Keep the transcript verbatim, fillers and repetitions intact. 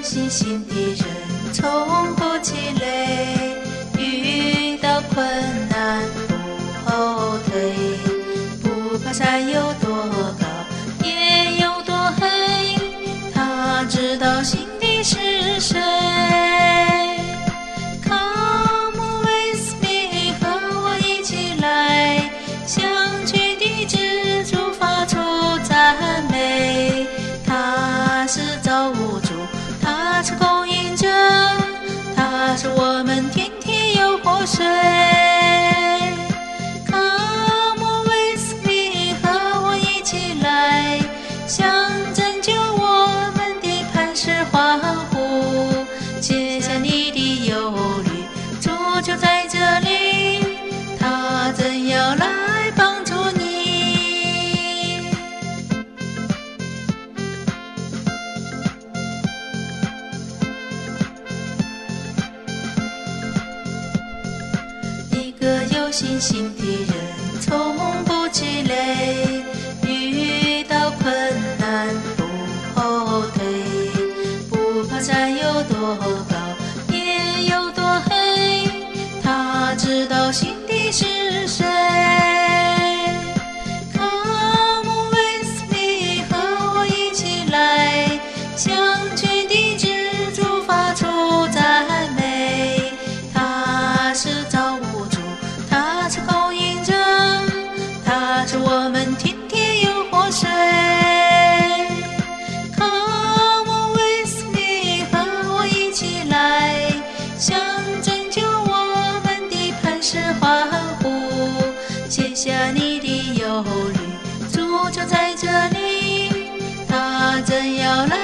信心的人从不气馁，遇到困难不后退，不怕山有多高也有多黑，他知道心底是谁。Come with me， 和我一起来，向全地之主发出赞美。他是造物主，他是供应者，他是我们天天有活水。Come with me， 和我一起来，向拯救我们的磐石欢呼。卸下你的忧虑，主就在这里，他正要来帮助你。一个有信心的人从不气馁，遇到困难不后退，不怕山有多高也有多黑，他知道心底是谁。Come with me， 和我一起来，向全地之主发出赞美。他是造物主，他是供应者，他是我们天天有活水。Come with me， 和我一起来，向拯救我们的磐石欢呼。卸下你的忧虑，主就在这里，他正要来